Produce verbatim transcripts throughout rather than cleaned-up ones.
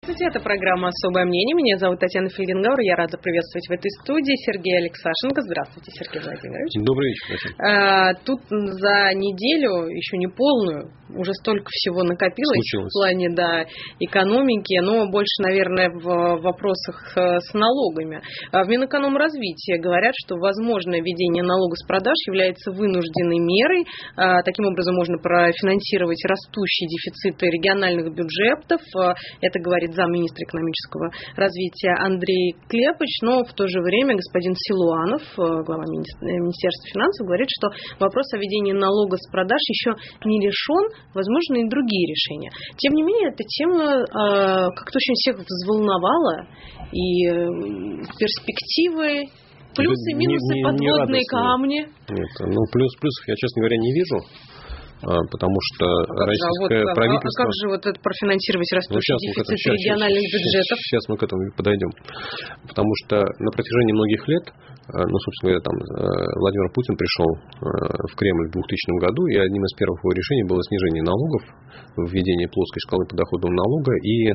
Здравствуйте, это программа «Особое мнение». Меня зовут Татьяна Фельгенгауэр. Я рада приветствовать в этой студии Сергея Алексашенко. Здравствуйте, Сергей Владимирович. Добрый вечер, Татьяна. А, тут за неделю, еще не полную, уже столько всего накопилось Случилось. В плане да, экономики, но больше, наверное, в вопросах с налогами. В Минэкономразвитии говорят, что возможное введение налога с продаж является вынужденной мерой. Таким образом, можно профинансировать растущие дефициты региональных бюджетов. Это говорит замминистра экономического развития Андрей Клепыч, но в то же время господин Силуанов, глава Министерства финансов, говорит, что вопрос о введении налога с продаж еще не решен, возможно, и другие решения. Тем не менее, эта тема э, как-то очень всех взволновала, и э, перспективы, плюсы, минусы, не, не, подводные не камни. Нет, ну, плюс, плюсов я, честно говоря, не вижу. Потому что а российское вот, правительство... А как же вот это профинансировать растущий ну, дефицит сейчас, региональных сейчас, бюджетов? Сейчас мы к этому подойдем. Потому что на протяжении многих лет, ну, собственно говоря, там Владимир Путин пришел в Кремль в двухтысячном году, и одним из первых его решений было снижение налогов, введение плоской шкалы подоходного налога, и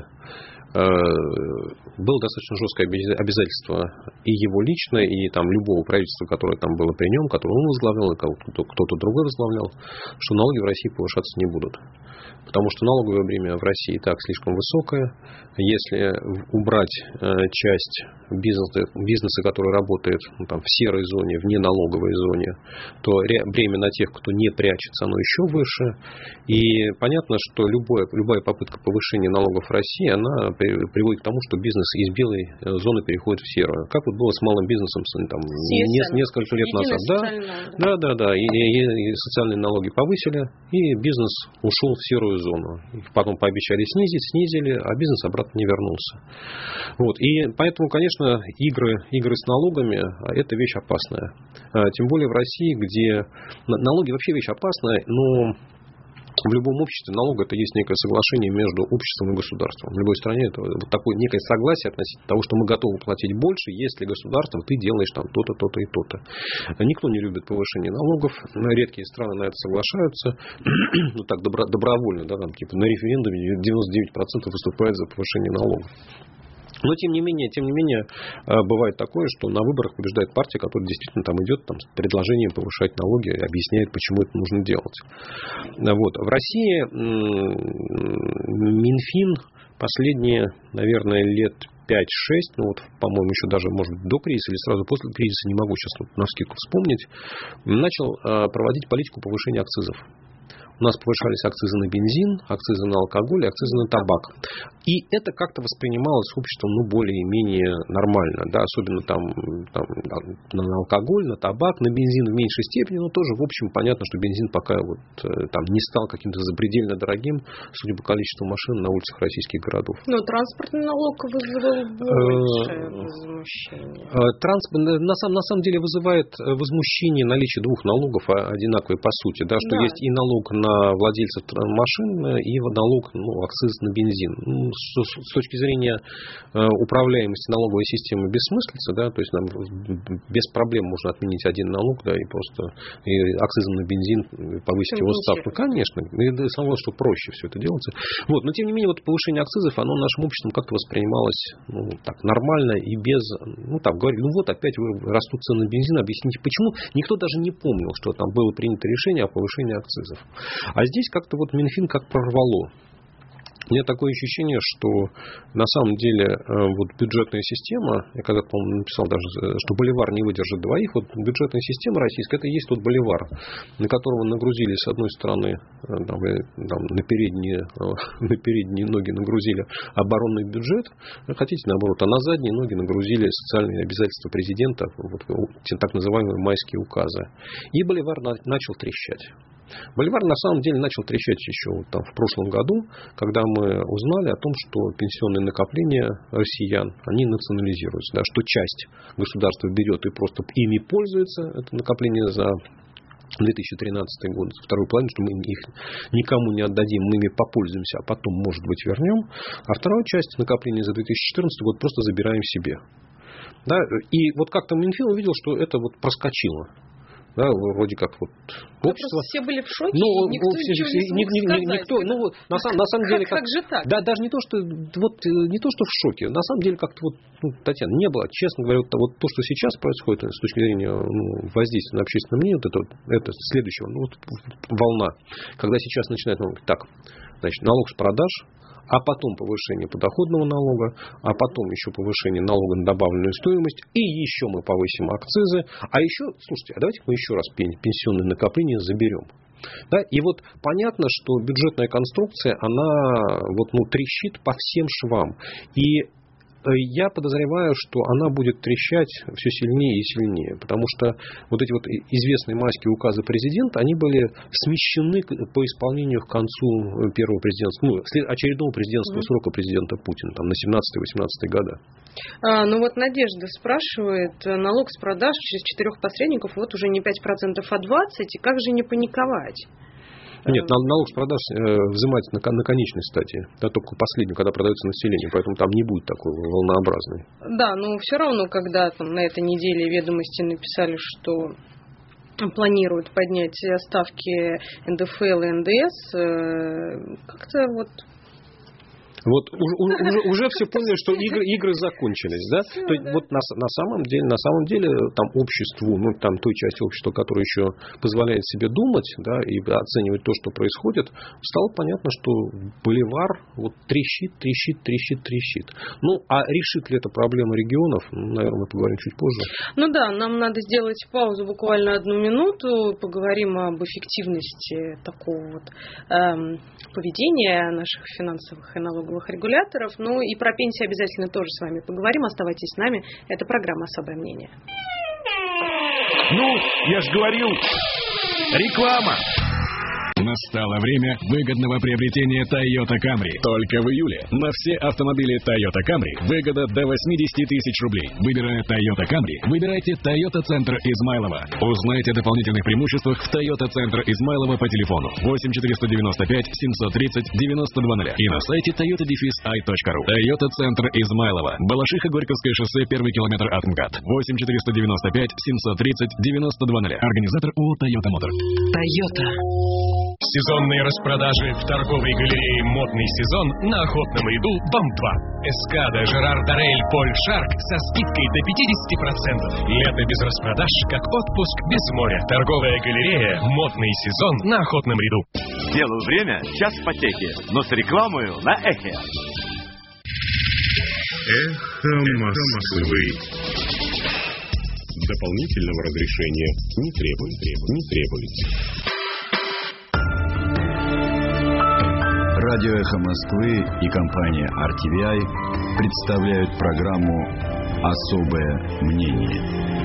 было достаточно жесткое обязательство и его лично, и там любого правительства, которое там было при нем, которое он возглавлял, и кто-то другой возглавлял, что налоги в России повышаться не будут. Потому что налоговое бремя в России и так слишком высокое. Если убрать часть бизнеса, бизнеса который работает ну, там, в серой зоне, в неналоговой зоне, то бремя на тех, кто не прячется, оно еще выше. И понятно, что любое, любая попытка повышения налогов в России, она приводит к тому, что бизнес из белой зоны переходит в серую. Как вот было с малым бизнесом там, несколько лет назад. Да, да, да, да. И, и, и социальные налоги повысили, и бизнес ушел в серую зону. Их потом пообещали снизить, снизили, а бизнес обратно не вернулся. Вот. И поэтому, конечно, игры, игры с налогами – это вещь опасная. Тем более в России, где налоги вообще вещь опасная, но в любом обществе налог – это есть некое соглашение между обществом и государством. В любой стране это вот такое некое согласие относительно того, что мы готовы платить больше, если государство ты делаешь там то-то, то-то и то-то. Никто не любит повышение налогов. Редкие страны на это соглашаются. Ну так, добро, добровольно, да, там, типа на референдуме девяносто девять процентов выступают за повышение налогов. Но, тем не менее, тем не менее, бывает такое, что на выборах побеждает партия, которая действительно там идет там, с предложением повышать налоги, объясняет, почему это нужно делать. Вот. В России Минфин последние, наверное, лет пять-шесть, ну вот, по-моему, еще даже, может быть, до кризиса или сразу после кризиса, не могу сейчас навскидку вспомнить, начал проводить политику повышения акцизов. У нас повышались акцизы на бензин, акцизы на алкоголь, акцизы на табак. И это как-то воспринималось обществом ну, более-менее нормально. Да? Особенно там, там, на алкоголь, на табак, на бензин в меньшей степени. Но тоже, в общем, понятно, что бензин пока вот, там, не стал каким-то запредельно дорогим, судя по количеству машин на улицах российских городов. Но транспортный налог вызвал большее возмущение. Транспорт, на, самом, на самом деле вызывает возмущение наличие двух налогов, одинаковые по сути. Да? Что да. Есть и налог на на владельцев машин и налог, ну, акциз на бензин. Ну, с, с точки зрения э, управляемости налоговой системы бессмыслица, да, то есть нам без проблем можно отменить один налог, да, и просто и акцизом на бензин повысить его ставку. Конечно, и самое, что проще все это делается. Вот, но тем не менее, вот повышение акцизов, оно нашим обществом как-то воспринималось ну, так, нормально и без, ну так, говорили, ну вот опять растут цены на бензин, объясните почему. Никто даже не помнил, что там было принято решение о повышении акцизов. А здесь как-то вот Минфин как прорвало. У меня такое ощущение, что на самом деле вот бюджетная система, я когда, по-моему, написал даже, что боливар не выдержит двоих, вот бюджетная система российская, это и есть тот боливар, на которого нагрузили с одной стороны там, там, на, передние, на передние ноги нагрузили оборонный бюджет, хотите наоборот, а на задние ноги нагрузили социальные обязательства президента, вот, так называемые майские указы. И боливар начал трещать. Боливар на самом деле начал трещать еще вот там в прошлом году, когда мы узнали о том, что пенсионные накопления россиян, они национализируются, да, что часть государства берет и просто ими пользуется, это накопление за две тысячи тринадцатый год, вторую половину, что мы их никому не отдадим, мы ими попользуемся, а потом, может быть, вернем, а вторую часть накопления за две тысячи четырнадцатый год просто забираем себе. Да? И вот как-то Минфин увидел, что это вот проскочило. Да, вроде как вот общество. Все были в шоке, ну, никто все, ничего все, не смог ни, сказать. Никто, ну, на, сам, на самом деле, как, как, как же так? Да, даже не то, что вот не то, что в шоке. На самом деле, как-то вот, ну, Татьяна, не было, честно говоря, вот, вот то, что сейчас происходит с точки зрения ну, воздействия на общественное мнение, вот это, это следующего, ну, вот, волна, когда сейчас начинают, ну, так, значит, налог с продаж, а потом повышение подоходного налога, а потом еще повышение налога на добавленную стоимость, и еще мы повысим акцизы, а еще, слушайте, а давайте мы еще раз пенсионные накопления заберем. Да, и вот понятно, что бюджетная конструкция, она вот, ну, трещит по всем швам. И я подозреваю, что она будет трещать все сильнее и сильнее, потому что вот эти вот известные майские указы президента, они были смещены по исполнению к концу первого президентского, ну, очередного президентского mm-hmm. срока президента Путина, там, на семнадцатый-восемнадцатый года. А, ну вот Надежда спрашивает, налог с продаж через четырех посредников, вот уже не пять процентов, а двадцать процентов, и как же не паниковать? Нет, налог с продаж взимать на, на конечной стадии, да, только последнюю, когда продается населению, поэтому там не будет такой волнообразный. Да, но все равно, когда там, на этой неделе Ведомости написали, что планируют поднять ставки эн дэ эф эл и эн дэ эс, как-то вот... Вот уже, уже, уже все поняли, что игры, игры закончились, да? Все, То есть, да. вот на, на самом деле, на самом деле, там обществу, ну, там той части общества, которая еще позволяет себе думать, да, и оценивать то, что происходит, стало понятно, что боливар вот трещит, трещит, трещит, трещит. Ну, а решит ли это проблема регионов, ну, наверное, мы поговорим чуть позже. Ну да, нам надо сделать паузу буквально одну минуту, поговорим об эффективности такого вот эм, поведения наших финансовых и налоговых регуляторов. Ну и про пенсии обязательно тоже с вами поговорим. Оставайтесь с нами. Это программа «Особое мнение». Ну, я же говорил, реклама. Настало время выгодного приобретения Toyota Camry. Только в июле на все автомобили Toyota Camry выгода до восемьдесят тысяч рублей. Выбирая Toyota Camry, выбирайте Toyota Центр Измайлово. Узнайте о дополнительных преимуществах в Toyota Центр Измайлово по телефону восемь четыреста девяносто пять семьсот тридцать девяносто два ноль и на сайте toyota dash i точка ru. Toyota Центр Измайлово. Балашиха-Горьковское шоссе, первый километр от МКАД. восемь четыреста девяносто пять семьсот тридцать девяносто два ноль. Организатор ООО Toyota Motor. Toyota. Сезонные распродажи в торговой галерее «Модный сезон» на Охотном ряду, дом два. Эскада, Жерар Дорель, Поль Шарк со скидкой до пятьдесят процентов. Лето без распродаж, как отпуск без моря. Торговая галерея «Модный сезон» на Охотном ряду. Делаю время, час потеки, но с рекламою на Эхе. Эхо Москвы. Дополнительного разрешения не требуется. Не требуется. Радио «Эхо Москвы» и компания ар ти ви ай представляют программу «Особое мнение».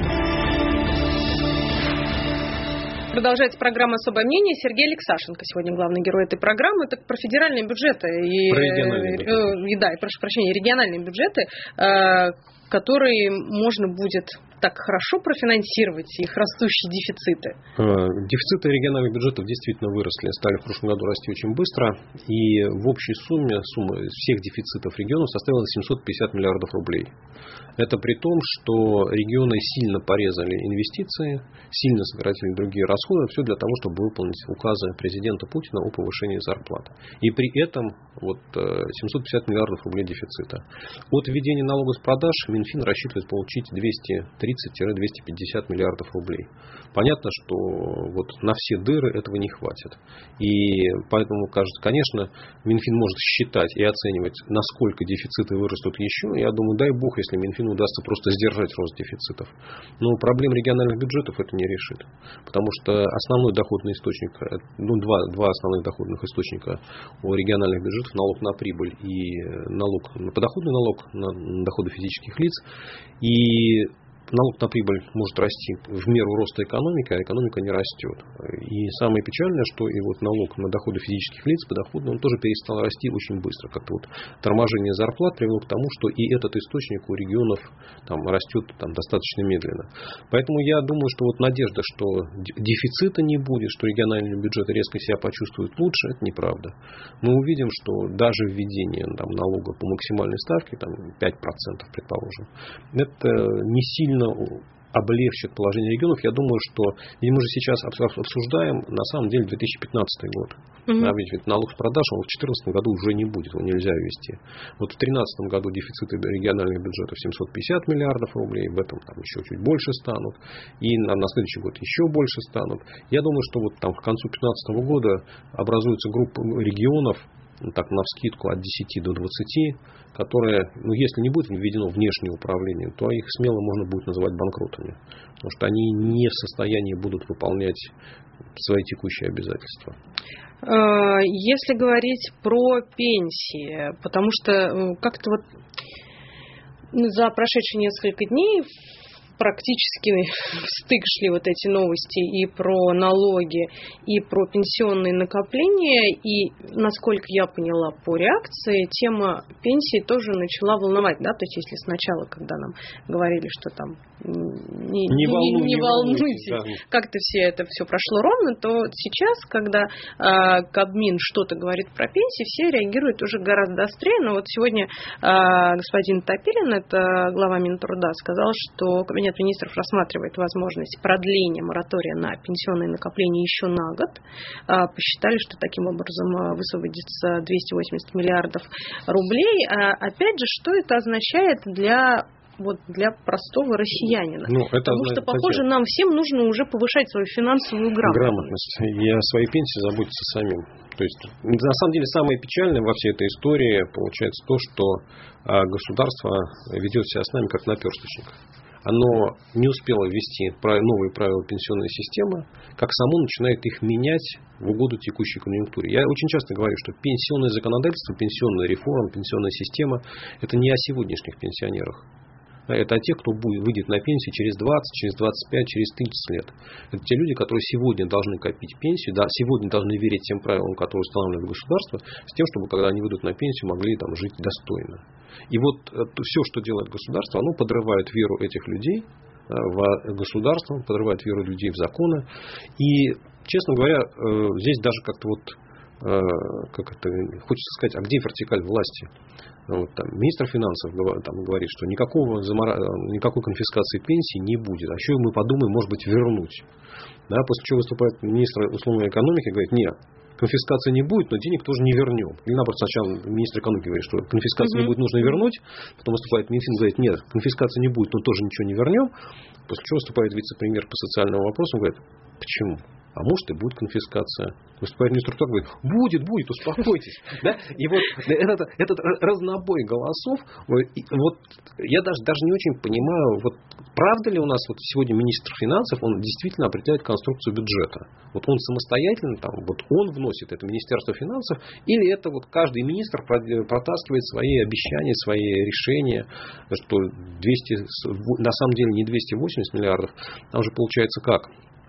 Продолжается программа «Особое мнение». Сергей Алексашенко сегодня главный герой этой программы. Так про федеральные бюджеты и, про региональные бюджеты. И, да, и, прошу прощения, региональные бюджеты, которые можно будет так хорошо профинансировать их растущие дефициты? Дефициты региональных бюджетов действительно выросли, стали в прошлом году расти очень быстро. И в общей сумме, сумма всех дефицитов регионов составила семьсот пятьдесят миллиардов рублей. Это при том, что регионы сильно порезали инвестиции, сильно сократили другие расходы, все для того, чтобы выполнить указы президента Путина о повышении зарплат. И при этом вот семьсот пятьдесят миллиардов рублей дефицита. От введения налога с продаж Минфин рассчитывает получить двести тридцать - двести пятьдесят миллиардов рублей. Понятно, что вот на все дыры этого не хватит. И поэтому, кажется, конечно, Минфин может считать и оценивать, насколько дефициты вырастут еще. Я думаю, дай бог, если Минфину удастся просто сдержать рост дефицитов. Но проблем региональных бюджетов это не решит. Потому что основной доходный источник, ну, два, два основных доходных источника у региональных бюджетов — налог на прибыль и налог, подоходный налог на доходы физических лиц. И налог на прибыль может расти в меру роста экономики, а экономика не растет. И самое печальное, что и вот налог на доходы физических лиц, подоходный, он тоже перестал расти очень быстро. Как-то вот торможение зарплат привело к тому, что и этот источник у регионов там растет там достаточно медленно. Поэтому я думаю, что вот надежда, что дефицита не будет, что региональные бюджеты резко себя почувствуют лучше, это неправда. Мы увидим, что даже введение там налога по максимальной ставке, там пять процентов, предположим, это не сильно облегчит положение регионов. Я думаю, что мы же сейчас обсуждаем на самом деле две тысячи пятнадцатый год. Угу. А ведь, ведь налог с продаж он в две тысячи четырнадцатом году уже не будет, его нельзя ввести. Вот в две тысячи тринадцатом году дефициты региональных бюджетов семьсот пятьдесят миллиардов рублей, в этом там еще чуть больше станут, и на, на следующий год еще больше станут. Я думаю, что вот там к концу две тысячи пятнадцатого года образуется группа регионов, так навскидку от десяти до двадцати, которые, ну, если не будет введено внешнее управление, то их смело можно будет называть банкротами. Потому что они не в состоянии будут выполнять свои текущие обязательства. Если говорить про пенсии, потому что как-то вот за прошедшие несколько дней практически в стык шли вот эти новости и про налоги, и про пенсионные накопления. И, насколько я поняла по реакции, тема пенсии тоже начала волновать. Да? То есть, если сначала, когда нам говорили, что там не, не, волну, не, не волнуйтесь, да. Как-то все это все прошло ровно, то сейчас, когда э, Кабмин что-то говорит про пенсии, все реагируют уже гораздо острее. Но вот сегодня э, господин Топилин, это глава Минтруда, сказал, что Кабинет министров рассматривает возможность продления моратория на пенсионные накопления еще на год. Э, посчитали, что таким образом высвободится двести восемьдесят миллиардов рублей. А, опять же, что это означает для... вот для простого россиянина. Ну, это, потому что, похоже, нам всем нужно уже повышать свою финансовую грамотность. Грамотность. И о своей пенсии заботиться самим. То есть, на самом деле, самое печальное во всей этой истории получается то, что государство ведет себя с нами как наперсточник. Оно не успело ввести новые правила пенсионной системы, как само начинает их менять в угоду текущей конъюнктуре. Я очень часто говорю, что пенсионное законодательство, пенсионная реформа, пенсионная система – это не о сегодняшних пенсионерах. Это о тех, кто будет, выйдет на пенсию через двадцать, через двадцать пять, через тридцать лет. Это те люди, которые сегодня должны копить пенсию, да, сегодня должны верить тем правилам, которые устанавливает государство, с тем, чтобы, когда они выйдут на пенсию, могли там жить достойно. И вот все, что делает государство, оно подрывает веру этих людей в государство, подрывает веру людей в законы. И, честно говоря, здесь даже как-то вот, как это, хочется сказать, а где вертикаль власти? Вот, там, министр финансов там, говорит, что никакого замора... никакой конфискации пенсии не будет. А еще мы подумаем, может быть, вернуть. Да, после чего выступает министр условной экономики и говорит, нет, конфискации не будет, но денег тоже не вернем. Или наоборот, сначала министр экономики говорит, что конфискации mm-hmm. не будет, нужно вернуть. Потом выступает Минфин и говорит, нет, конфискации не будет, но тоже ничего не вернем. После чего выступает вице-премьер по социальному вопросу и говорит, почему? А может и будет конфискация. Выступает министр труда, говорит, будет, будет, успокойтесь. Да? И вот этот, этот разнобой голосов, вот я даже, даже не очень понимаю, вот правда ли у нас вот сегодня министр финансов, он действительно определяет конструкцию бюджета. Вот он самостоятельно, там, вот он вносит это Министерство финансов, или это вот каждый министр протаскивает свои обещания, свои решения, что двести, на самом деле не двести восемьдесят миллиардов, там же получается как?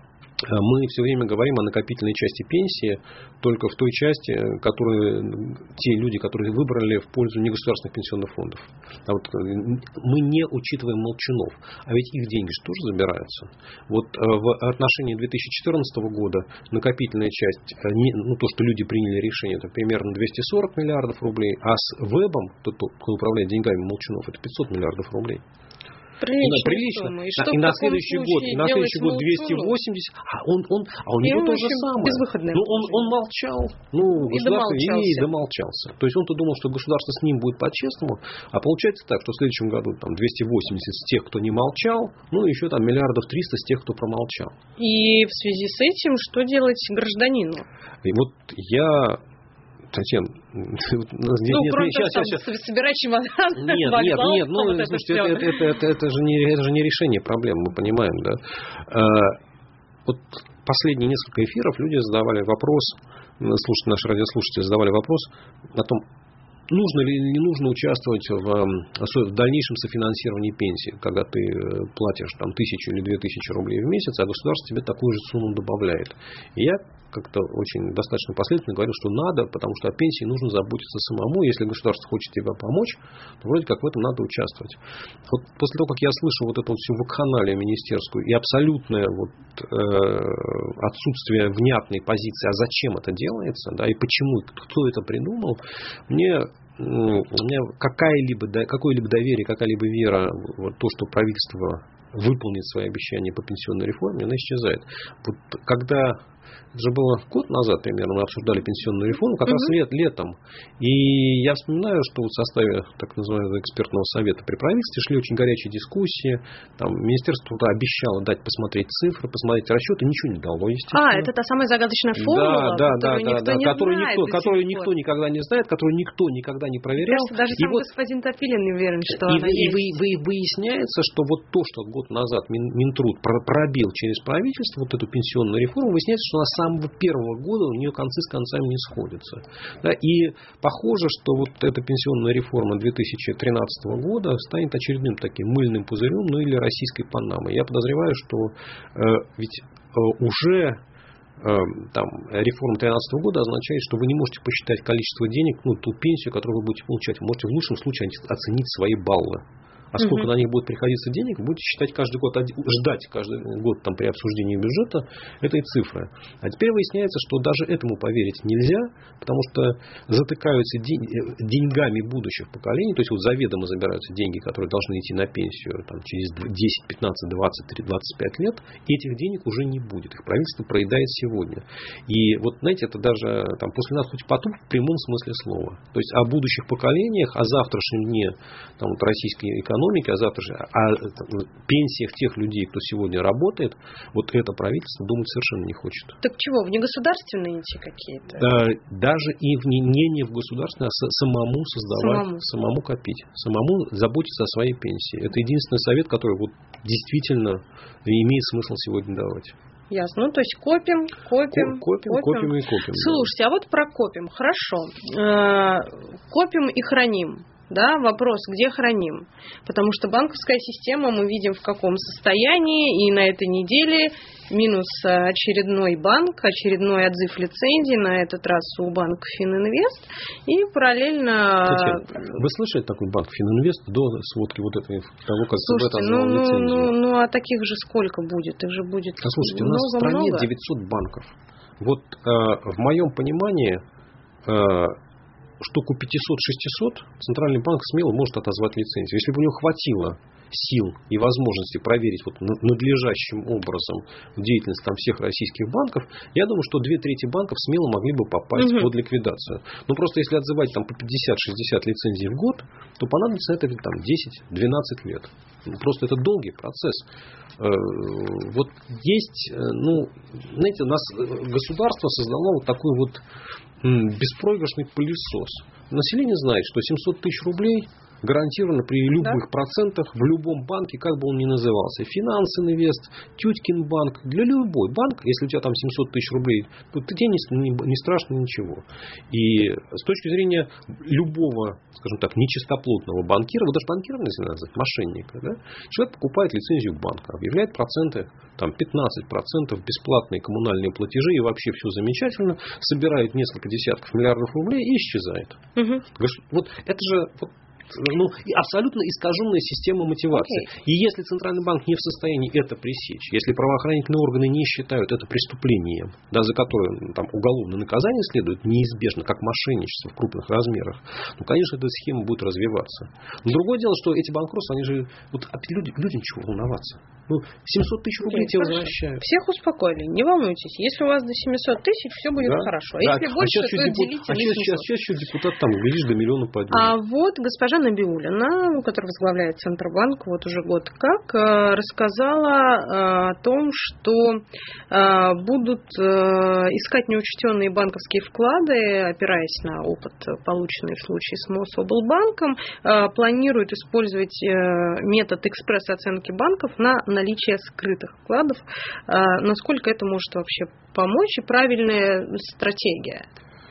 Мы все время говорим о накопительной части пенсии только в той части, которую те люди, которые выбрали в пользу негосударственных пенсионных фондов. А вот мы не учитываем молчунов, а ведь их деньги же тоже забираются. Вот в отношении две тысячи четырнадцатого года накопительная часть, ну то, что люди приняли решение, это примерно двести сорок миллиардов рублей, а с ВЭБом, тот, кто управляет деньгами молчунов, это пятьсот миллиардов рублей. Прилично. Да, прилично. И, а, и на следующий год, на следующий год двести восемьдесят, а он, он, а у него то же самое. Ну, он, он молчал, ну, и государство и домолчался. То есть он-то думал, что государство с ним будет по-честному, а получается так, что в следующем году там двести восемьдесят с тех, кто не молчал, ну, еще там миллиардов триста с тех, кто промолчал. И в связи с этим что делать гражданину? И вот я... Татьяна, ну, нет, кроме нет, сейчас, сейчас, сейчас. Собирать чемодан, нет, вокзал, нет, нет, ну, вот слушайте, это, это, это, это, это, же не, это же не решение проблем, мы понимаем, да. А, вот последние несколько эфиров люди задавали вопрос, слушайте, наши радиослушатели задавали вопрос о том, нужно ли или не нужно участвовать в, в дальнейшем софинансировании пенсии, когда ты платишь там тысячу или две тысячи рублей в месяц, а государство тебе такую же сумму добавляет. И я как-то очень достаточно последовательно говорил, что надо, потому что о пенсии нужно заботиться самому. Если государство хочет тебе помочь, то вроде как в этом надо участвовать. Вот после того, как я слышал вот эту вот всю вакханалию министерскую и абсолютное вот, э, отсутствие внятной позиции, а зачем это делается, да, и почему, кто это придумал, мне... у меня какая-либо, какое-либо доверие, какая-либо вера в то, что правительство выполнит свои обещания по пенсионной реформе, она исчезает. Вот когда... Это же было год назад примерно, мы обсуждали пенсионную реформу, как угу. раз лет, летом. И я вспоминаю, что в составе так называемого экспертного совета при правительстве шли очень горячие дискуссии. Там Министерство труда обещало дать посмотреть цифры, посмотреть расчеты, ничего не дало, естественно. А, это та самая загадочная формула, да, которую да, никто да, не которую знает. Никто, которую никто никогда не знает, которую никто никогда не проверял. Кажется, даже сам вот, господин Топилин не уверен, что и она вы, есть. И вы, вы, выясняется, что вот то, что год назад Мин, Минтруд пробил через правительство, вот эту пенсионную реформу, выясняется, что она с самого первого года у нее концы с концами не сходятся. Да, и похоже, что вот эта пенсионная реформа две тысячи тринадцатого года станет очередным таким мыльным пузырем, ну или российской Панамой. Я подозреваю, что э, ведь э, уже э, там, реформа тринадцатого года означает, что вы не можете посчитать количество денег, ну, ту пенсию, которую вы будете получать. Вы можете в лучшем случае оценить свои баллы. А сколько угу. на них будет приходиться денег, будете считать каждый год, ждать каждый год там, при обсуждении бюджета этой цифры. А теперь выясняется, что даже этому поверить нельзя, потому что затыкаются день, деньгами будущих поколений, то есть вот заведомо забираются деньги, которые должны идти на пенсию там, через десять, пятнадцать, двадцать, двадцать пять лет, и этих денег уже не будет. Их правительство проедает сегодня. И вот, знаете, это даже там, после нас хоть потуп в прямом смысле слова. То есть о будущих поколениях, о завтрашнем дне там, вот, российской экономики, а завтра же о пенсиях тех людей, кто сегодня работает, вот это правительство думать совершенно не хочет. Так чего, в негосударственные идти какие-то? Да, даже и в не, не, не в государственные, а самому создавать, самому. самому копить, самому заботиться о своей пенсии. Это единственный совет, который вот действительно имеет смысл сегодня давать. Ясно. Ну, то есть копим, копим, копим, копим, копим и копим. Слушайте, да. А вот про копим. Хорошо. Копим и храним. Да, вопрос, где храним? Потому что банковская система, мы видим, в каком состоянии, и на этой неделе минус очередной банк, очередной отзыв лицензии, на этот раз у банка Фининвест, и параллельно... Кстати, вы слышали такой банк Фининвест до сводки вот этой, того, как Слушайте, ЦБ ну, лицензию? Ну, ну, ну, а таких же сколько будет? Их же будет а слушайте, много, у нас в стране много. девятьсот банков. Вот э, в моем понимании... Э, штуку пятьсот-шестьсот Центральный банк смело может отозвать лицензию. Если бы у него хватило сил и возможности проверить вот надлежащим образом деятельность там всех российских банков, я думаю, что две трети банков смело могли бы попасть угу. под ликвидацию. Но просто если отзывать там по пятьдесят-шестьдесят лицензий в год, то понадобится это там десять-двенадцать лет. Просто это долгий процесс. Вот есть, ну, знаете, у нас государство создало вот такой вот беспроигрышный пылесос. Население знает, что семьсот тысяч рублей гарантированно при любых да? процентах в любом банке, как бы он ни назывался. Финанс-инвест, Тюткин банк. Для любой банк, если у тебя там семьсот тысяч рублей, то тебе не, не страшно ничего. И с точки зрения любого, скажем так, нечистоплотного банкира, вот даже банкира, если надо сказать, мошенника, да, человек покупает лицензию банка, объявляет проценты, там пятнадцать процентов бесплатные коммунальные платежи, и вообще все замечательно, собирает несколько десятков миллиардов рублей и исчезает. Угу. Вот это же... Вот, ну, абсолютно искаженная система мотивации. Okay. И если Центральный банк не в состоянии это пресечь, если правоохранительные органы не считают это преступлением, да, за которое там, уголовное наказание следует неизбежно, как мошенничество в крупных размерах, ну, конечно, эта схема будет развиваться. Но другое дело, что эти банкротства, они же... Вот, люди, людям чего волноваться? Ну, семьсот тысяч рублей okay, тебе хорошо. Возвращают. Всех успокоили, не волнуйтесь. Если у вас до семисот тысяч, все будет да? хорошо. А да. если больше, а то депут... делите а сейчас, сейчас, сейчас еще депутат там, видишь, до миллиона поднял. А вот госпожа Набиуллина, которая возглавляет Центробанк вот уже год как, рассказала о том, что будут искать неучтенные банковские вклады, опираясь на опыт, полученный в случае с Мособлбанком, планирует использовать метод экспресс-оценки банков на наличие скрытых вкладов. Насколько это может вообще помочь и правильная стратегия?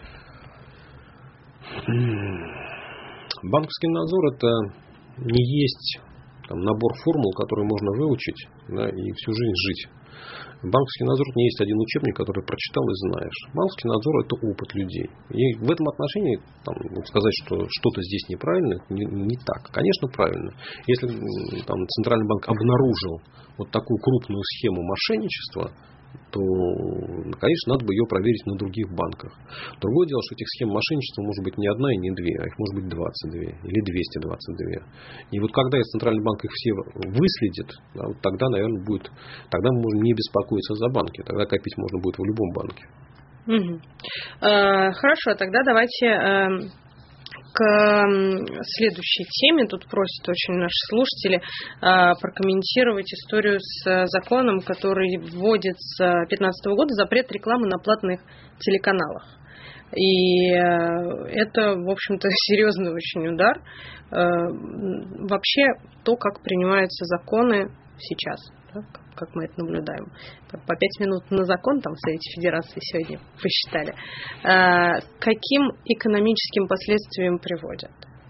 Банковский надзор – это не есть там, набор формул, которые можно выучить, да, и всю жизнь жить. Банковский надзор не есть один учебник, который прочитал и знаешь. Банковский надзор – это опыт людей. И в этом отношении там, сказать, что что-то здесь неправильно, не, не так. Конечно, правильно. Если там, Центральный банк обнаружил вот такую крупную схему мошенничества, то, конечно, надо бы ее проверить на других банках. Другое дело, что этих схем мошенничества может быть не одна и не две, а их может быть двадцать две или двести двадцать две. И вот когда Центральный банк их все выследит, да, вот тогда, наверное, будет, тогда мы можем не беспокоиться за банки, тогда копить можно будет в любом банке. Угу. Э, хорошо, тогда давайте э, к следующей теме. Тут просят очень наши слушатели э, прокомментировать историю с законом, который вводит с две тысячи пятнадцатого года запрет рекламы на платных телеканалах. И это, в общем-то, серьезный очень удар. Э, вообще, то, как принимаются законы сейчас, да, как мы это наблюдаем. По пять минут на закон там в Совете Федерации сегодня посчитали. Э, каким экономическим последствиям приводят?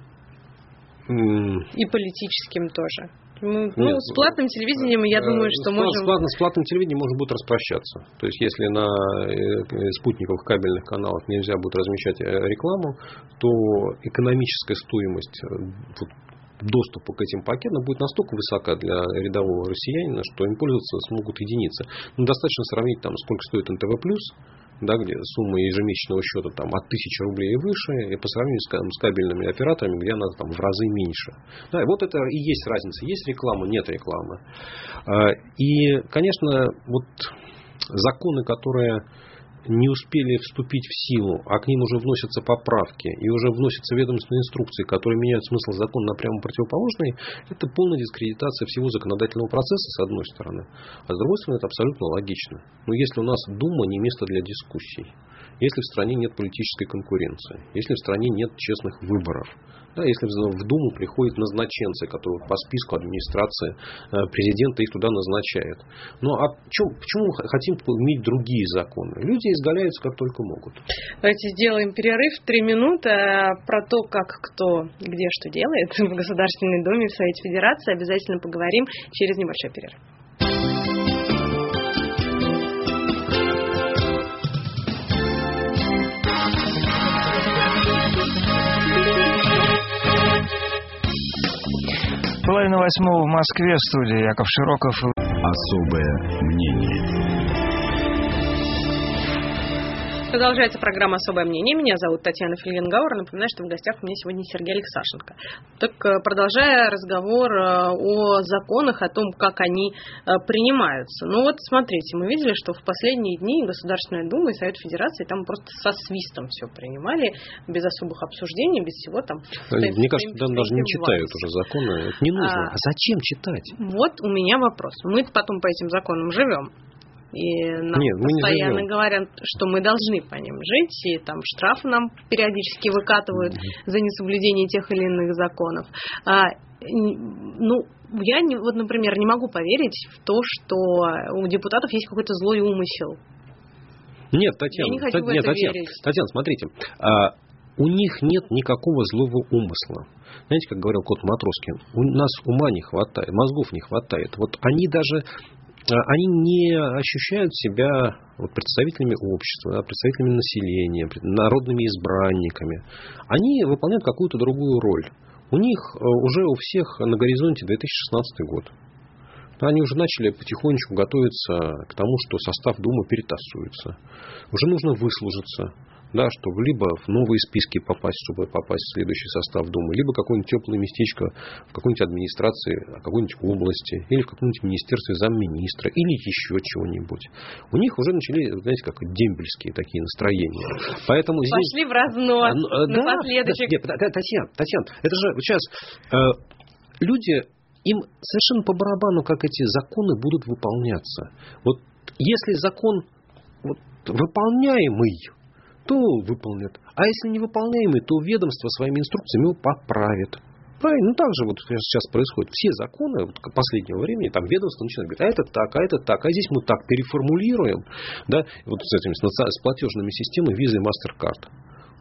Mm. И политическим тоже. Ну, Нет, с платным телевидением, я думаю, что с, можем... С платным, с платным телевидением можно будет распрощаться. То есть, если на спутниковых кабельных каналах нельзя будет размещать рекламу, то экономическая стоимость доступа к этим пакетам будет настолько высока для рядового россиянина, что им пользоваться смогут единицы. Ну, достаточно сравнить, там, сколько стоит эн тэ вэ плюс, да, где сумма ежемесячного счета там, от тысячи рублей и выше, и по сравнению с, с кабельными операторами, где она там, в разы меньше. Да, и вот это и есть разница. Есть реклама, нет рекламы. И, конечно, вот законы, которые не успели вступить в силу, а к ним уже вносятся поправки, и уже вносятся ведомственные инструкции, которые меняют смысл закона на прямо противоположный, это полная дискредитация всего законодательного процесса, с одной стороны. А с другой стороны, это абсолютно логично. Но если у нас Дума не место для дискуссий, если в стране нет политической конкуренции, если в стране нет честных выборов, да, если в Думу приходят назначенцы, которые по списку администрации президента их туда назначает. Ну а почему, почему мы хотим иметь другие законы? Люди изгаляются как только могут. Давайте сделаем перерыв в три минуты. Про то, как кто где что делает в Государственной Думе, в Совете Федерации, обязательно поговорим через небольшой перерыв. Половина восьмого в Москве, в студии Яков Широков. Особое мнение. Продолжается программа «Особое мнение». Меня зовут Татьяна Фельгенгауэр. Напоминаю, что в гостях у меня сегодня Сергей Алексашенко. Так, продолжая разговор о законах, о том, как они принимаются. Ну вот, смотрите, мы видели, что в последние дни Государственная Дума и Совет Федерации там просто со свистом все принимали, без особых обсуждений, без всего там. Мне кажется, там даже не читают уже законы. Это не нужно. А, а зачем читать? Вот у меня вопрос. Мы потом по этим законам живем. И нам Нет, постоянно говорят, что мы должны по ним жить, и там штрафы нам периодически выкатывают mm-hmm. за несоблюдение тех или иных законов. А, ну, я, не, вот, например, не могу поверить в то, что у депутатов есть какой-то злой умысел. Нет, Татьяна, я не хочу Та- в это нет, Татьяна, верить. Татьяна, смотрите, а, у них нет никакого злого умысла. Знаете, как говорил Кот Матроскин, у нас ума не хватает, мозгов не хватает. Вот они даже... Они не ощущают себя вот, представителями общества, представителями населения, народными избранниками. Они выполняют какую-то другую роль. У них уже у всех на горизонте две тысячи шестнадцатый год. Они уже начали потихонечку готовиться к тому, что состав Думы перетасуется. Уже нужно выслужиться. Да, чтобы либо в новые списки попасть, чтобы попасть в следующий состав Думы, либо какое-нибудь теплое местечко в какой-нибудь администрации, какой-нибудь области, или в каком-нибудь министерстве замминистра, или еще чего-нибудь. У них уже начали, знаете, как дембельские такие настроения. Поэтому Пошли здесь... в разнос, а, напоследочек. Да, нет, Татьяна, Татьяна, это же сейчас э, люди, им совершенно по барабану, как эти законы будут выполняться. Вот если закон вот, выполняемый, то выполнят. А если невыполняемый, то ведомство своими инструкциями его поправит. Правильно? Ну, так же вот сейчас происходит. Все законы вот, последнего времени, там ведомство начинает говорить, а это так, а это так, а здесь мы так переформулируем. Да? Вот с этими с платежными системами Visa и MasterCard.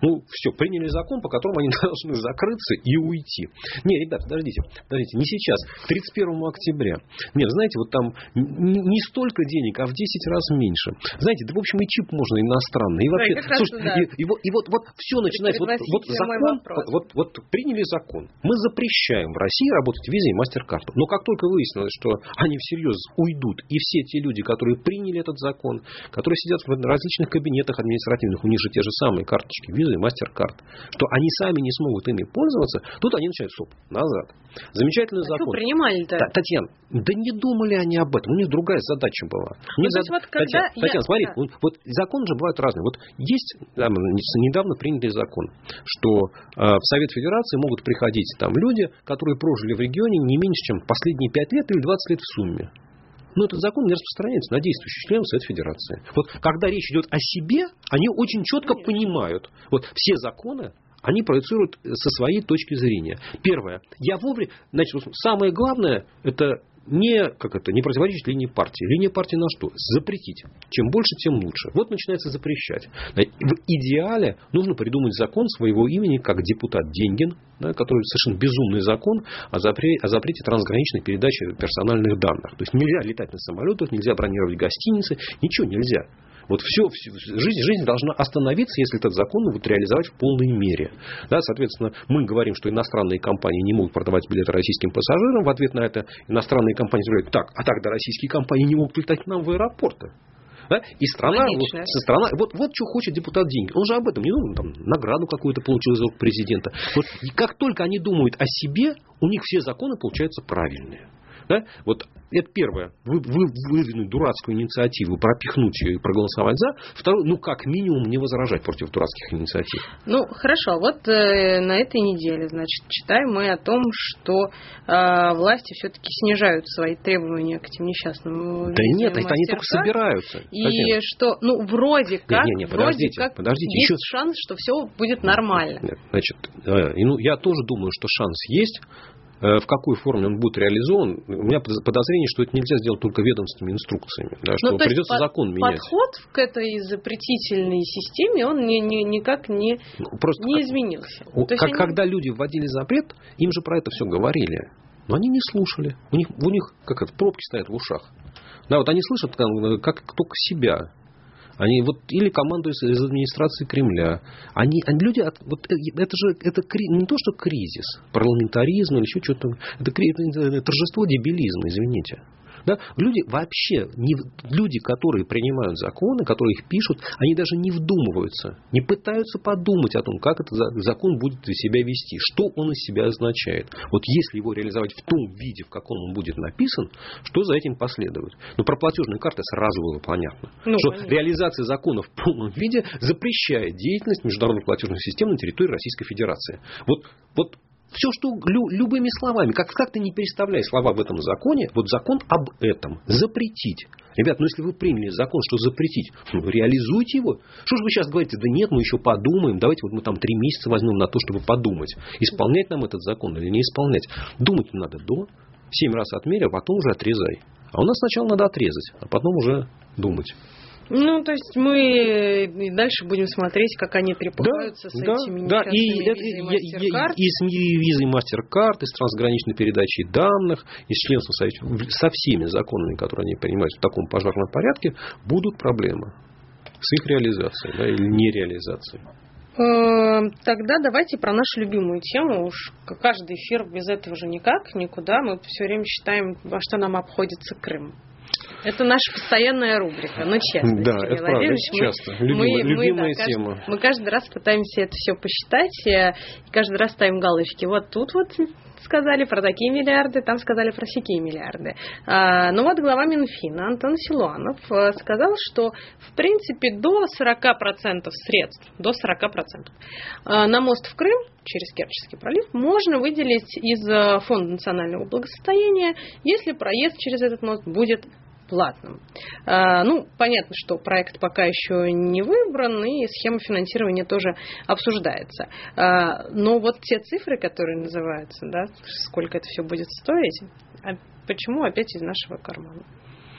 Ну, все, приняли закон, по которому они должны закрыться и уйти. Не, ребята, подождите, подождите, не сейчас, тридцать первого октября. Нет, знаете, вот там не столько денег, а в десять раз меньше. Знаете, да, в общем, и чип можно иностранный. И вообще, да, слушайте, да. и, и, вот, и вот, вот все начинается. Вот, вот закон, вот, вот приняли закон. Мы запрещаем в России работать визой и мастер-карту. Но как только выяснилось, что они всерьез уйдут, и все те люди, которые приняли этот закон, которые сидят в различных кабинетах административных, у них же те же самые карточки, визы и мастер-карт, что они сами не смогут ими пользоваться, тут они начинают, стоп, назад. Замечательный а закон. что принимали-то? Татьяна, да не думали они об этом. У них другая задача была. Ну, зад... вот когда Татьяна, я... Татьяна, смотри, да. вот, вот законы же бывают разные. Вот есть да, недавно принятый закон, что э, в Совет Федерации могут приходить там люди, которые прожили в регионе не меньше, чем последние пять лет или двадцать лет в сумме. Но этот закон не распространяется на действующих членов Совета Федерации. Вот когда речь идет о себе, они очень четко Конечно. понимают. Вот все законы, они проецируют со своей точки зрения. Первое. Я вовремя... Значит, самое главное, это не, как это, не противоречить линии партии. Линия партии на что? Запретить. Чем больше, тем лучше. Вот начинается запрещать. В идеале нужно придумать закон своего имени, как депутат Деньгин, да, который совершенно безумный закон о запрете, о запрете трансграничной передачи персональных данных. То есть нельзя летать на самолетах, нельзя бронировать гостиницы, ничего нельзя. Вот все, все жизнь, жизнь должна остановиться, если этот закон будет реализовать в полной мере. Да, соответственно, мы говорим, что иностранные компании не могут продавать билеты российским пассажирам. В ответ на это иностранные компании говорят, так, а тогда российские компании не могут летать к нам в аэропорты. Да? И страна, вот, страна вот, вот что хочет депутат Деньгин. Он же об этом не думает, там, награду какую-то получил из рук президента. Вот, как только они думают о себе, у них все законы получаются правильные. Да? Вот это первое. Вы, вы, выдвинуть дурацкую инициативу, пропихнуть ее и проголосовать за. Второе, ну как минимум не возражать против дурацких инициатив. Ну хорошо, вот э, на этой неделе, значит, читаем мы о том, что э, власти все-таки снижают свои требования к этим несчастным. Да нет, это они только собираются. И Татьяна. Что, ну вроде как, не, не, не, вроде подождите, как подождите, есть еще... шанс, что все будет нормально. Нет, значит, э, ну, я тоже думаю, что шанс есть. В какой форме он будет реализован, у меня подозрение, что это нельзя сделать только ведомственными инструкциями, да, что придется под, закон менять. Подход к этой запретительной системе, он ни, ни, никак не, Просто не изменился. Как, То как, они... Когда люди вводили запрет, им же про это все говорили, но они не слушали. У них, у них как это, пробки стоят в ушах. Да, вот они слышат как только себя. Они вот или команду из, из администрации Кремля. Они, они люди, вот это же это не то, что кризис, парламентаризм или еще что-то. Это, это торжество дебилизма, извините. Да? Люди вообще, не, люди, которые принимают законы, которые их пишут, они даже не вдумываются, не пытаются подумать о том, как этот закон будет себя вести, что он из себя означает. Вот если его реализовать в том виде, в каком он будет написан, что за этим последует? Ну, про платежные карты сразу было понятно. Ну, что понятно. Реализация закона в полном виде запрещает деятельность международных платежных систем на территории Российской Федерации. Вот, вот все, что лю, любыми словами, как, как ты не переставляй слова в этом законе, вот закон об этом, запретить. Ребят, ну если вы приняли закон, что запретить, ну, реализуйте его. Что же вы сейчас говорите, да нет, мы еще подумаем, давайте вот мы там три месяца возьмем на то, чтобы подумать, исполнять нам этот закон или не исполнять. Думать надо до, семь раз отмерь, а потом уже отрезай. А у нас сначала надо отрезать, а потом уже думать. Ну, то есть мы и дальше будем смотреть, как они трепыхаются да, с да, этими да, несчастными и, визой MasterCard. И, и, и с визой MasterCard, и с трансграничной передачей данных, и с членством Совета, со всеми законами, которые они принимают в таком пожарном порядке, будут проблемы с их реализацией, да, или нереализацией. Тогда давайте про нашу любимую тему. Уж каждый эфир без этого же никак, никуда. Мы все время считаем, во что нам обходится Крым. Это наша постоянная рубрика, ну честно. Да, это правда, мы, часто. Любимая, мы, любимая мы, да, тема. Каждый, мы каждый раз пытаемся это все посчитать, и каждый раз ставим галочки. Вот тут вот сказали про такие миллиарды, там сказали про сякие миллиарды. А, ну вот глава Минфина Антон Силуанов сказал, что в принципе до сорок процентов средств, до сорок процентов на мост в Крым через Керченский пролив можно выделить из Фонда национального благосостояния, если проезд через этот мост будет платным. А, ну, понятно, что проект пока еще не выбран, и схема финансирования тоже обсуждается. А, но вот те цифры, которые называются, да, сколько это все будет стоить, а почему опять из нашего кармана?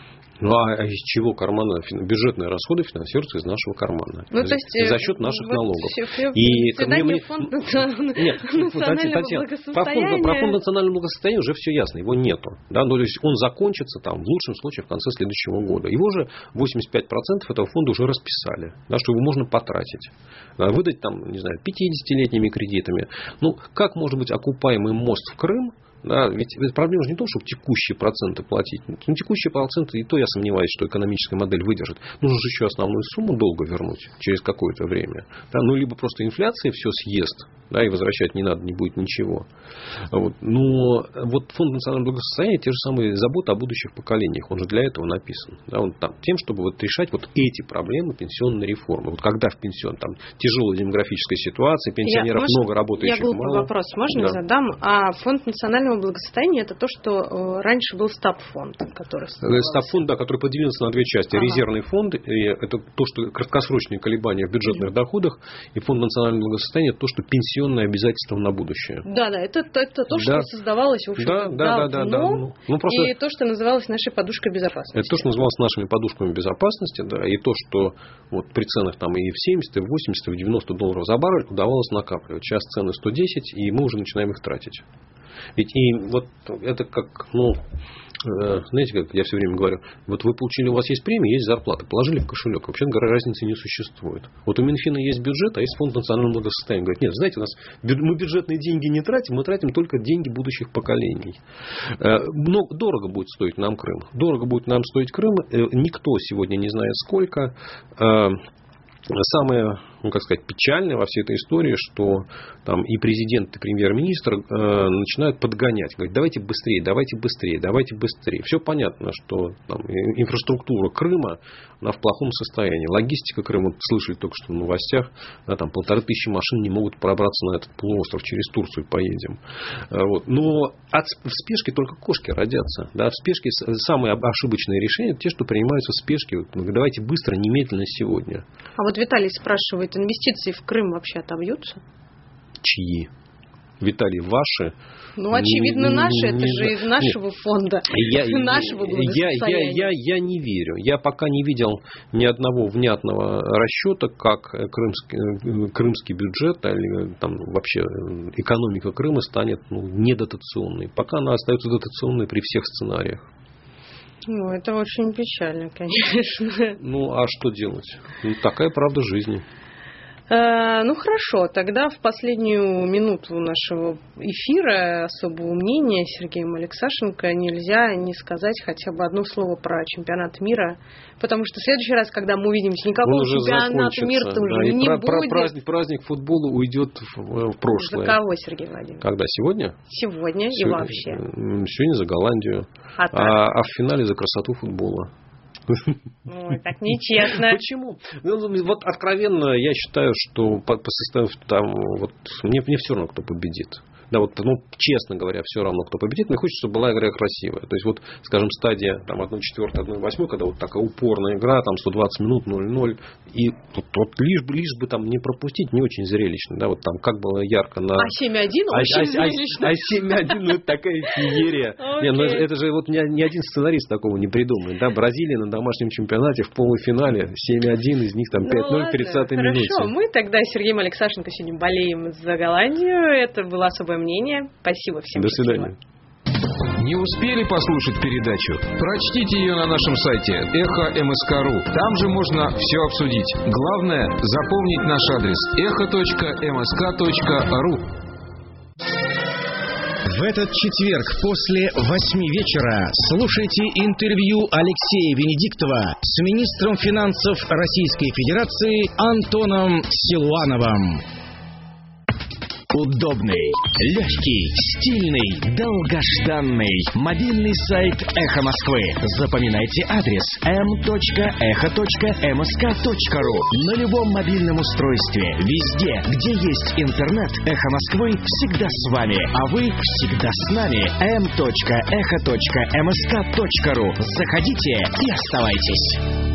Ну, а из чего кармана? Бюджетные расходы финансируются из нашего кармана. Ну, то есть, за счет наших вот налогов. И мне... фонд национального благосостояния. Про фонд национального благосостояния уже все ясно. Его нету. Да? Ну, то есть, он закончится там, в лучшем случае в конце следующего года. Его же восемьдесят пять процентов этого фонда уже расписали. Да, что его можно потратить. Выдать там, не знаю, пятидесятилетними кредитами. Ну, как может быть окупаемый мост в Крым? Да, ведь, ведь проблема же не в том, чтобы текущие проценты платить. Ну, текущие проценты, и то я сомневаюсь, что экономическая модель выдержит. Нужно же еще основную сумму долго вернуть через какое-то время. Да, ну, либо просто инфляция все съест, да, и возвращать не надо, не будет ничего. Вот. Но вот фонд национального благосостояния, те же самые заботы о будущих поколениях, он же для этого написан. Да, он там, тем, чтобы вот решать вот эти проблемы пенсионной реформы. Вот когда в пенсион, там тяжелая демографическая ситуация, пенсионеров я, много, работающих я глупый мало. Вопрос можно да. задам? А фонд национального благосостояния — это то, что раньше был стабфонд, который стабфонд, да, который поделился на две части. Ага. Резервный фонд — это то, что краткосрочные колебания в бюджетных mm-hmm. доходах, и фонд национального благосостояния — то, что пенсионные обязательства на будущее. Да, да, это, это, это то, что да. создавалось в общем, да, да, да, да, да. Ну, ну, просто... и то, что называлось нашей подушкой безопасности. Это то, что называлось нашими подушками безопасности, да, и то, что вот при ценах там и в семьдесят, и в восемьдесят, и в девяносто долларов за баррель удавалось накапливать. Сейчас цены сто десять, и мы уже начинаем их тратить. Ведь и вот это как, ну, знаете, как я все время говорю, вот вы получили, у вас есть премия, есть зарплата, положили в кошелек, вообще говоря, разницы не существует. Вот у Минфина есть бюджет, а есть фонд национального благосостояния. Говорит, нет, знаете, у нас мы бюджетные деньги не тратим, мы тратим только деньги будущих поколений. Но дорого будет стоить нам Крым. Дорого будет нам стоить Крым. Никто сегодня не знает сколько. Самое, ну, как сказать, печальное во всей этой истории, что там и президент, и премьер-министр э, начинают подгонять. Говорят, давайте быстрее, давайте быстрее, давайте быстрее. Все понятно, что там, инфраструктура Крыма, она в плохом состоянии. Логистика Крыма, слышали только что в новостях, да, там полторы тысячи машин не могут пробраться на этот полуостров, через Турцию поедем. Вот. Но от, в спешке только кошки родятся. Да? В спешке самые ошибочные решения, те, что принимаются в спешке. Вот, давайте быстро, немедленно, сегодня. А вот Виталий спрашивает, инвестиции в Крым вообще отобьются? Чьи? Виталий, ваши? Ну, очевидно, не, наши. Это не, же из нашего нет. фонда. Я, нашего я, я, я, я не верю. Я пока не видел ни одного внятного расчета, как крымский, крымский бюджет или там, вообще экономика Крыма станет ну, недотационной. Пока она остается дотационной при всех сценариях. Ну, это очень печально, конечно. Ну, а что делать? Ну, такая правда жизни. Ну, хорошо. Тогда в последнюю минуту нашего эфира особого мнения Сергеем Алексашенко нельзя не сказать хотя бы одно слово про чемпионат мира. Потому что в следующий раз, когда мы увидимся, никакого чемпионата мира там да, уже не про, будет. Про праздник, праздник футбола уйдет в, в прошлое. За кого, Сергей Владимирович? Когда? Сегодня? Сегодня, Сегодня и вообще. Сегодня за Голландию. А, а, а в финале за красоту футбола. Ой, так нечестно. Почему? Ну, вот откровенно я считаю, что по, по состоянию там вот мне, мне все равно, кто победит. Да, вот, ну, честно говоря, все равно, кто победит. Мне хочется, чтобы была игра красивая. То есть, вот, скажем, стадия там, одна четвёртая, одна восьмая, когда вот такая упорная игра, там сто двадцать минут, ноль ноль. И вот, вот лишь бы, лишь бы там не пропустить, не очень зрелищно. Да, вот там как было ярко на... А семь один очень а, зрелищно. А, а семь один, ну, это такая феерия. Okay. Не, ну, это же вот ни, ни один сценарист такого не придумает. Да, Бразилия на домашнем чемпионате в полуфинале семь один, из них там пять ноль в тридцатой минуте. Хорошо, мы тогда с Сергеем Алексашенко сегодня болеем за Голландию. Это было особое мнение. Спасибо всем. До свидания. Не успели послушать передачу? Прочтите ее на нашем сайте эхо эм эс ка точка ру. Там же можно все обсудить. Главное запомнить наш адрес эхо точка эм эс ка точка ру. В этот четверг после восьми вечера слушайте интервью Алексея Венедиктова с министром финансов Российской Федерации Антоном Силуановым. Удобный, легкий, стильный, долгожданный мобильный сайт «Эхо Москвы». Запоминайте адрес эм точка эхо точка эм эс ка точка ру. На любом мобильном устройстве, везде, где есть интернет, «Эхо Москвы» всегда с вами, а вы всегда с нами. эм точка эхо точка эм эс ка точка ру. Заходите и оставайтесь.